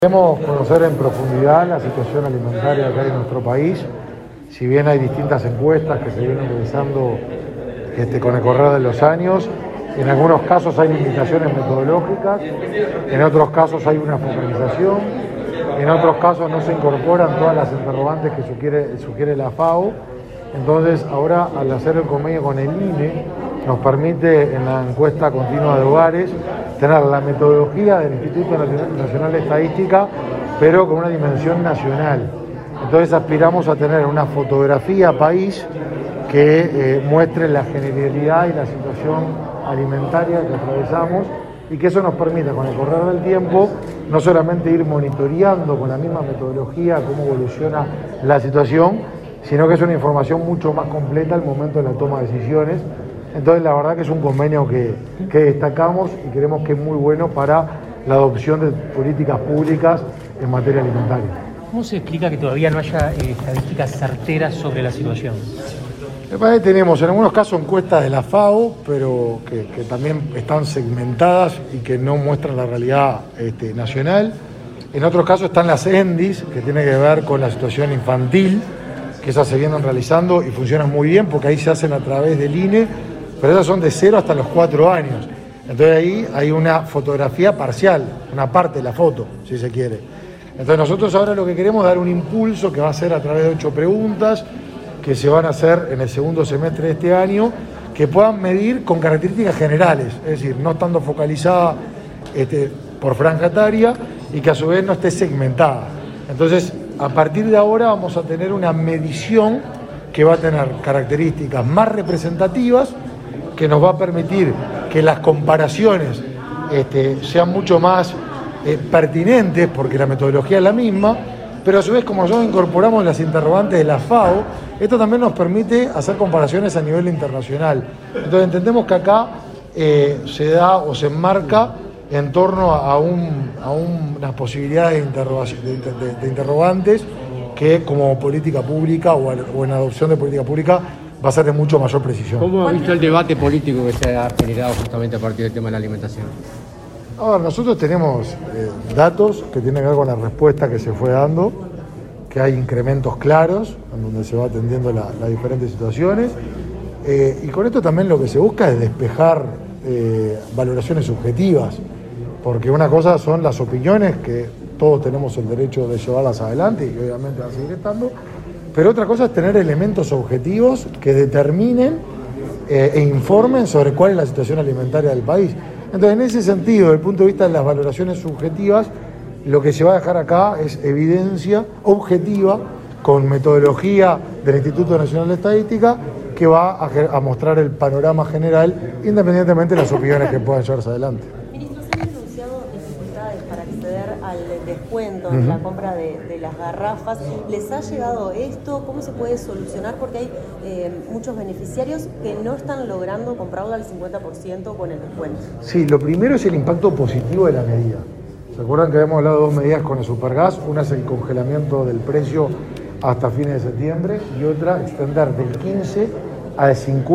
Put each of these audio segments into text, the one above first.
Queremos conocer en profundidad la situación alimentaria que hay en nuestro país. Si bien hay distintas encuestas que se vienen realizando con el correr de los años, en algunos casos hay limitaciones metodológicas, en otros casos hay una focalización, en otros casos no se incorporan todas las interrogantes que sugiere la FAO. Entonces, ahora, al hacer el convenio con el INE, nos permite en la encuesta continua de hogares tener la metodología del Instituto Nacional de Estadística, pero con una dimensión nacional. Entonces aspiramos a tener una fotografía país que muestre la generalidad y la situación alimentaria que atravesamos, y que eso nos permita, con el correr del tiempo, no solamente ir monitoreando con la misma metodología cómo evoluciona la situación, sino que es una información mucho más completa al momento de la toma de decisiones. Entonces, la verdad que es un convenio que destacamos y creemos que es muy bueno para la adopción de políticas públicas en materia alimentaria. ¿Cómo se explica que todavía no haya estadísticas certeras sobre la situación? Tenemos en algunos casos encuestas de la FAO, pero que también están segmentadas y que no muestran la realidad nacional. En otros casos están las ENDIS, que tiene que ver con la situación infantil, que esas se vienen realizando y funcionan muy bien porque ahí se hacen a través del INE, pero esas son de 0 hasta los 4 años. Entonces ahí hay una fotografía parcial, una parte de la foto, si se quiere. Entonces nosotros ahora lo que queremos es dar un impulso que va a ser a través de 8 preguntas que se van a hacer en el segundo semestre de este año, que puedan medir con características generales, es decir, no estando focalizada por franja etaria y que a su vez no esté segmentada. Entonces, a partir de ahora vamos a tener una medición que va a tener características más representativas, que nos va a permitir que las comparaciones sean mucho más pertinentes, porque la metodología es la misma, pero a su vez, como nosotros incorporamos las interrogantes de la FAO, esto también nos permite hacer comparaciones a nivel internacional. Entonces entendemos que acá se da o se enmarca en torno a unas posibilidades de interrogantes que, como política pública o en adopción de política pública, va a ser de mucho mayor precisión. ¿Cómo ha visto el debate político que se ha generado justamente a partir del tema de la alimentación? A ver, nosotros tenemos datos que tienen que ver con la respuesta que se fue dando, que hay incrementos claros en donde se va atendiendo las diferentes situaciones, y con esto también lo que se busca es despejar valoraciones subjetivas, porque una cosa son las opiniones, que todos tenemos el derecho de llevarlas adelante y obviamente va a seguir estando, pero otra cosa es tener elementos objetivos que determinen e informen sobre cuál es la situación alimentaria del país. Entonces, en ese sentido, desde el punto de vista de las valoraciones subjetivas, lo que se va a dejar acá es evidencia objetiva con metodología del Instituto Nacional de Estadística, que va a mostrar el panorama general independientemente de las opiniones que puedan llevarse adelante. Ministro, ¿se han denunciado dificultades para acceder al descuento en la compra de las garrafas? ¿Les ha llegado esto? ¿Cómo se puede solucionar? Porque hay muchos beneficiarios que no están logrando comprarlo al 50% con el descuento. Sí, lo primero es el impacto positivo de la medida. ¿Se acuerdan que habíamos hablado de 2 medidas con el Supergas? Una es el congelamiento del precio hasta fines de septiembre y otra, extender del 15 al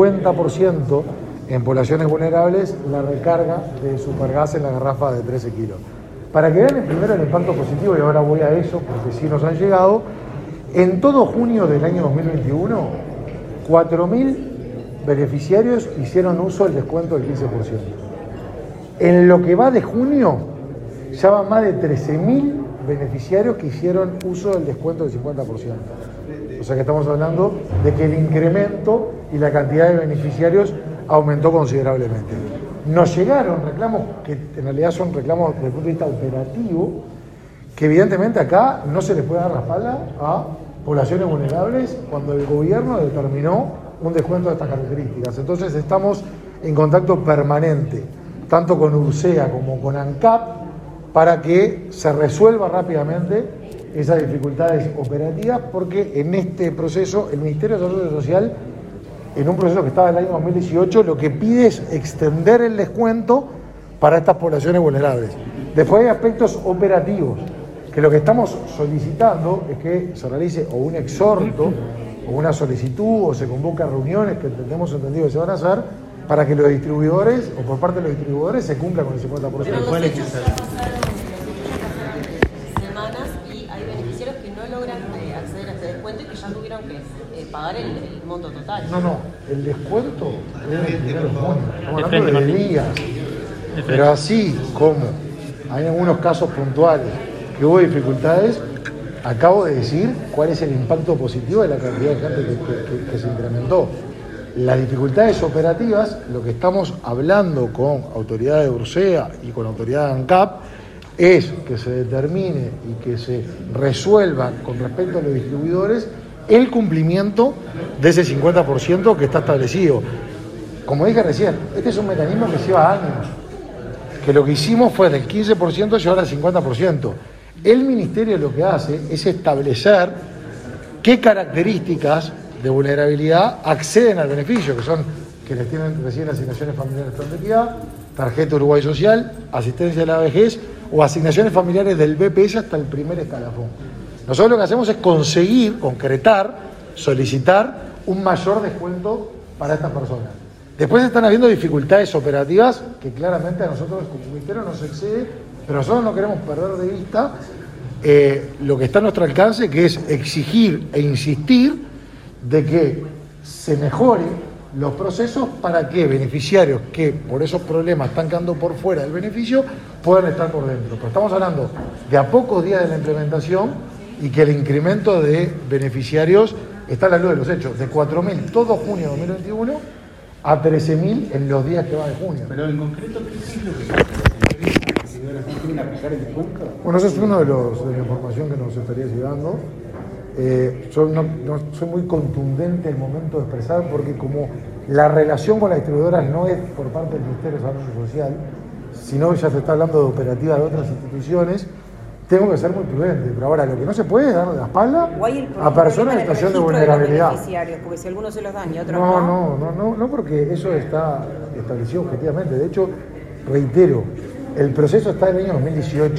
50% en poblaciones vulnerables la recarga de Supergas en la garrafa de 13 kilos. Para que vean primero el impacto positivo, y ahora voy a eso porque sí nos han llegado, en todo junio del año 2021, 4.000 beneficiarios hicieron uso del descuento del 15%. En lo que va de junio, ya van más de 13.000 beneficiarios que hicieron uso del descuento del 50%. O sea que estamos hablando de que el incremento y la cantidad de beneficiarios aumentó considerablemente. Nos llegaron reclamos que en realidad son reclamos desde el punto de vista operativo, que evidentemente acá no se les puede dar la espalda a poblaciones vulnerables cuando el gobierno determinó un descuento de estas características. Entonces estamos en contacto permanente, tanto con URSEA como con ANCAP, para que se resuelva rápidamente esas dificultades operativas, porque en este proceso el Ministerio de Salud Social, en un proceso que estaba en el año 2018, lo que pide es extender el descuento para estas poblaciones vulnerables. Después hay aspectos operativos, que lo que estamos solicitando es que se realice o un exhorto, o una solicitud, o se convoca reuniones que tenemos entendido que se van a hacer, para que los distribuidores, o por parte de los distribuidores, se cumpla con el 50%. ya tuvieron que pagar el monto total. No, el descuento es el primero de junio. Estamos hablando de días. Pero así como hay algunos casos puntuales que hubo dificultades, acabo de decir cuál es el impacto positivo de la cantidad de gente que se incrementó. Las dificultades operativas, lo que estamos hablando con autoridades de Ursea y con autoridades de ANCAP, es que se determine y que se resuelva con respecto a los distribuidores el cumplimiento de ese 50% que está establecido. Como dije recién, este es un mecanismo que lleva años, que lo que hicimos fue del 15% llevar al 50%. El Ministerio lo que hace es establecer qué características de vulnerabilidad acceden al beneficio, que son quienes reciben asignaciones familiares de equidad, tarjeta Uruguay Social, asistencia a la vejez o asignaciones familiares del BPS hasta el primer escalafón. Nosotros lo que hacemos es conseguir, concretar, solicitar un mayor descuento para estas personas. Después están habiendo dificultades operativas que claramente a nosotros como Ministerio nos excede, pero nosotros no queremos perder de vista lo que está a nuestro alcance, que es exigir e insistir de que se mejoren los procesos para que beneficiarios que por esos problemas están quedando por fuera del beneficio puedan estar por dentro. Pero estamos hablando de a pocos días de la implementación y que el incremento de beneficiarios está a la luz de los hechos, de 4.000 todo junio de 2021 a 13.000 en los días que va de junio. Pero en concreto, ¿qué es lo que quieren aplicar el descuento? Bueno, eso es uno de la información que nos estaría llegando. Yo no soy muy contundente el momento de expresar porque como la relación con las distribuidoras no es por parte del Ministerio de Desarrollo Social, sino ya se está hablando de operativas de otras instituciones, tengo que ser muy prudente. Pero ahora lo que no se puede es dar la espalda a personas en situación de vulnerabilidad. Porque si algunos se los dan y otros no, porque eso está establecido objetivamente. De hecho, reitero, el proceso está en el año 2018.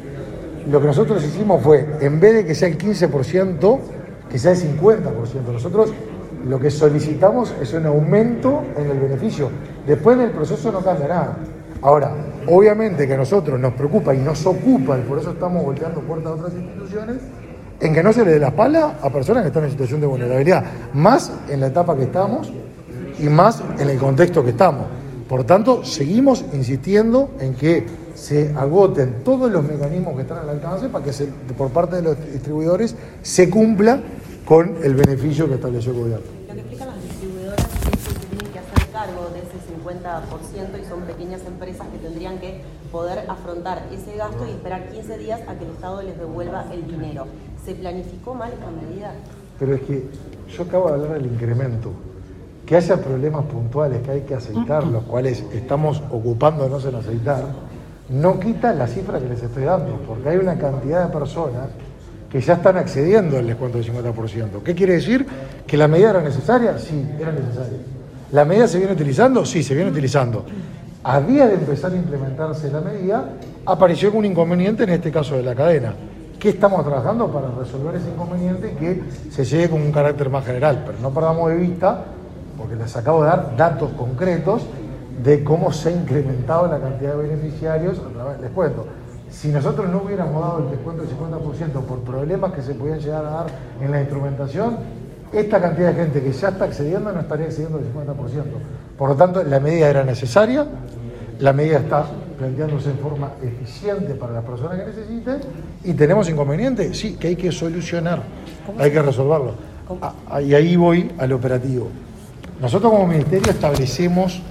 Lo que nosotros hicimos fue, en vez de que sea el 15%, que sea el 50%. Nosotros lo que solicitamos es un aumento en el beneficio. Después en el proceso no cambia nada. Ahora, obviamente que a nosotros nos preocupa y nos ocupa, y por eso estamos volteando puertas a otras instituciones, en que no se le dé la espalda a personas que están en situación de vulnerabilidad, más en la etapa que estamos y más en el contexto que estamos. Por tanto, seguimos insistiendo en que se agoten todos los mecanismos que están al alcance para que por parte de los distribuidores se cumpla con el beneficio que estableció el gobierno. Lo que explican las distribuidoras es que se tienen que hacer cargo de ese 50% y son pequeñas empresas que tendrían que poder afrontar ese gasto y esperar 15 días a que el Estado les devuelva el dinero. ¿Se planificó mal esta medida? Pero es que yo acabo de hablar del incremento. Que haya problemas puntuales que hay que aceitar, los cuales estamos ocupándonos en aceitar, no quita la cifra que les estoy dando, porque hay una cantidad de personas que ya están accediendo al descuento del 50%. ¿Qué quiere decir? ¿Que la medida era necesaria? Sí, era necesaria. ¿La medida se viene utilizando? Sí, se viene utilizando. A día de empezar a implementarse la medida, apareció un inconveniente, en este caso de la cadena. ¿Qué estamos trabajando para resolver ese inconveniente y que se llegue con un carácter más general? Pero no perdamos de vista, porque les acabo de dar datos concretos de cómo se ha incrementado la cantidad de beneficiarios. Les cuento, si nosotros no hubiéramos dado el descuento del 50% por problemas que se podían llegar a dar en la instrumentación, esta cantidad de gente que ya está accediendo no estaría accediendo al 50%. Por lo tanto, la medida era necesaria, la medida está planteándose en forma eficiente para las personas que necesiten y tenemos inconvenientes, sí, que hay que solucionar, hay que resolverlo. Y ahí voy al operativo. Nosotros como Ministerio establecemos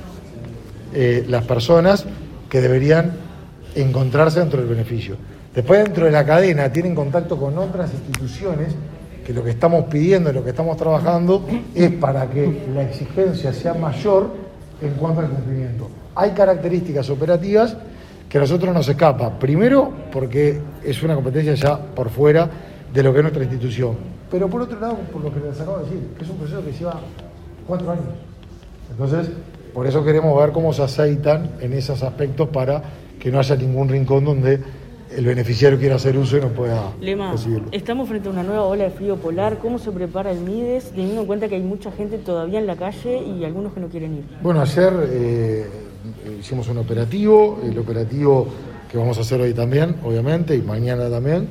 las personas que deberían encontrarse dentro del beneficio. Después dentro de la cadena tienen contacto con otras instituciones que lo que estamos pidiendo y lo que estamos trabajando es para que la exigencia sea mayor en cuanto al cumplimiento. Hay características operativas que a nosotros nos escapa. Primero porque es una competencia ya por fuera de lo que es nuestra institución. Pero por otro lado, por lo que les acabo de decir, que es un proceso que lleva 4 años. Entonces, por eso queremos ver cómo se aceitan en esos aspectos para que no haya ningún rincón donde el beneficiario quiera hacer uso y no pueda recibirlo. Estamos frente a una nueva ola de frío polar. ¿Cómo se prepara el MIDES, teniendo en cuenta que hay mucha gente todavía en la calle y algunos que no quieren ir? Bueno, ayer hicimos un operativo, el operativo que vamos a hacer hoy también, obviamente, y mañana también,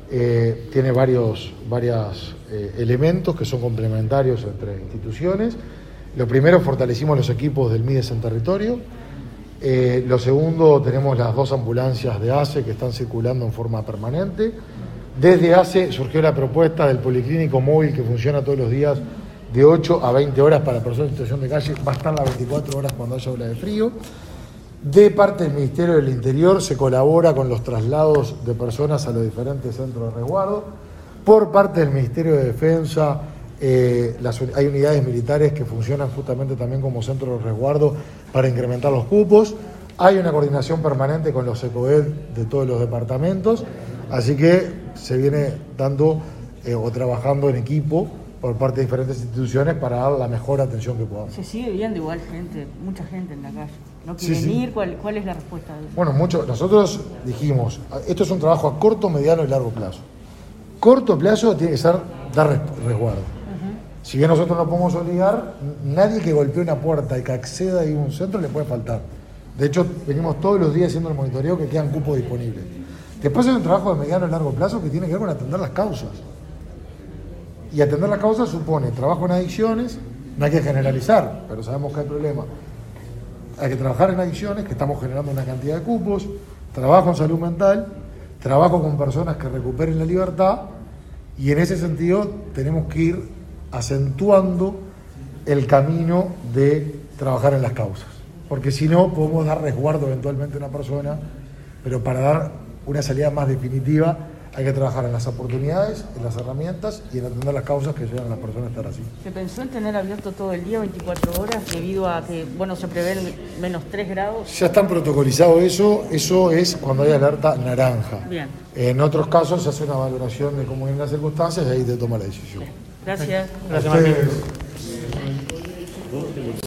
tiene varios elementos que son complementarios entre instituciones. Lo primero, fortalecimos los equipos del MIDES en territorio. Lo segundo, tenemos las 2 ambulancias de ACE que están circulando en forma permanente. Desde ACE surgió la propuesta del policlínico móvil que funciona todos los días de 8 a 20 horas para personas en situación de calle. Va a estar las 24 horas cuando haya ola de frío. De parte del Ministerio del Interior se colabora con los traslados de personas a los diferentes centros de resguardo. Por parte del Ministerio de Defensa hay unidades militares que funcionan justamente también como centros de resguardo para incrementar los cupos. Hay una coordinación permanente con los ECOED de todos los departamentos, así que se viene dando o trabajando en equipo por parte de diferentes instituciones para dar la mejor atención que podamos. Se sigue viendo igual mucha gente en la calle. ¿No quieren ir? ¿Cuál es la respuesta de eso? Bueno, nosotros dijimos, esto es un trabajo a corto, mediano y largo plazo. Corto plazo tiene que ser dar resguardo. Si bien nosotros no podemos obligar, nadie que golpee una puerta y que acceda a un centro le puede faltar. De hecho, venimos todos los días haciendo el monitoreo que quedan cupos disponibles. Después hay un trabajo de mediano y largo plazo que tiene que ver con atender las causas. Y atender las causas supone trabajo en adicciones, no hay que generalizar, pero sabemos que hay problemas. Hay que trabajar en adicciones, que estamos generando una cantidad de cupos, trabajo en salud mental, trabajo con personas que recuperen la libertad, y en ese sentido tenemos que ir acentuando el camino de trabajar en las causas. Porque si no, podemos dar resguardo eventualmente a una persona, pero para dar una salida más definitiva hay que trabajar en las oportunidades, en las herramientas y en atender las causas que llevan a las personas a estar así. ¿Se pensó en tener abierto todo el día, 24 horas, debido a que, se prevén menos 3 grados? Ya están protocolizados eso es cuando hay alerta naranja. Bien. En otros casos se hace una valoración de cómo vienen las circunstancias y ahí te toma la decisión. Gracias. Gracias, Martín.